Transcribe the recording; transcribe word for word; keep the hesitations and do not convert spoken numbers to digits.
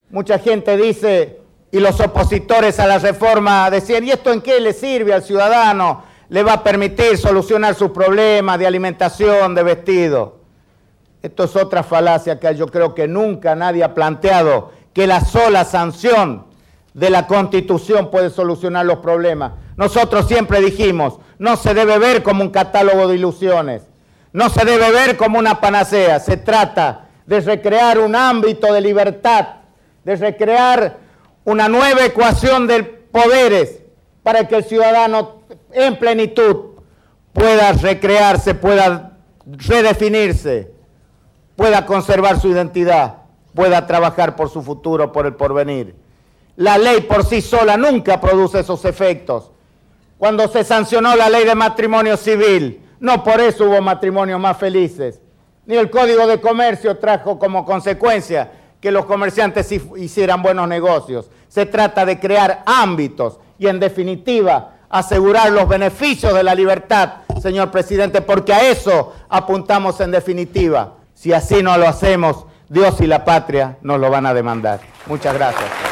Mucha gente dice, y los opositores a la reforma decían, ¿y esto en qué le sirve al ciudadano? ¿Le va a permitir solucionar sus problemas de alimentación, de vestido? Esto es otra falacia que yo creo que nunca nadie ha planteado, que la sola sanción de la Constitución puede solucionar los problemas. Nosotros siempre dijimos, no se debe ver como un catálogo de ilusiones, no se debe ver como una panacea, se trata de recrear un ámbito de libertad, de recrear una nueva ecuación de poderes para que el ciudadano en plenitud pueda recrearse, pueda redefinirse, pueda conservar su identidad, pueda trabajar por su futuro, por el porvenir. La ley por sí sola nunca produce esos efectos. Cuando se sancionó la ley de matrimonio civil, no por eso hubo matrimonios más felices, ni el Código de Comercio trajo como consecuencia que los comerciantes hicieran buenos negocios. Se trata de crear ámbitos y, en definitiva, asegurar los beneficios de la libertad, señor presidente, porque a eso apuntamos en definitiva. Si así no lo hacemos, Dios y la patria nos lo van a demandar. Muchas gracias.